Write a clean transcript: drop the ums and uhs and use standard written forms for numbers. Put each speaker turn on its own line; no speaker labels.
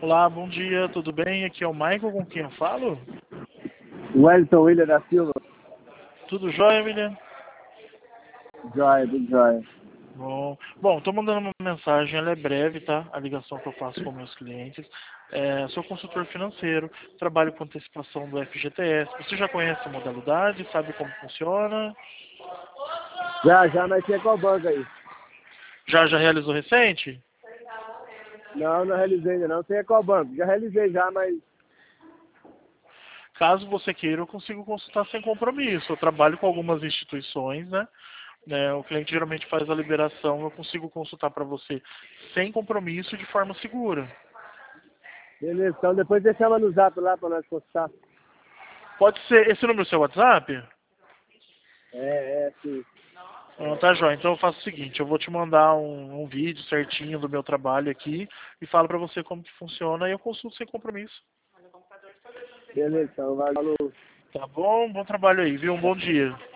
Olá, bom dia, tudo bem? Aqui é o Michael, com quem eu falo?
Wellington William da Silva.
Tudo jóia, William?
Joia, tudo joia.
Bom, tô mandando uma mensagem, ela é breve, tá? A ligação que eu faço com meus clientes. Sou consultor financeiro, trabalho com antecipação do FGTS. Você já conhece a modalidade, sabe como funciona?
Já, mas tinha qual banco aí?
Já realizou recente?
Não realizei ainda não. Tem qual banco? Já realizei já, mas...
Caso você queira, eu consigo consultar sem compromisso. Eu trabalho com algumas instituições, né? O cliente geralmente faz a liberação, eu consigo consultar para você sem compromisso, de forma segura.
Beleza, então depois você chama no zap lá pra nós consultar.
Pode ser esse número do seu WhatsApp?
Sim.
Tá, joia. Então eu faço o seguinte, eu vou te mandar um vídeo certinho do meu trabalho aqui e falo para você como que funciona e eu consulto sem compromisso.
Beleza, então, valeu.
Tá bom? Bom trabalho aí, viu? Um bom dia.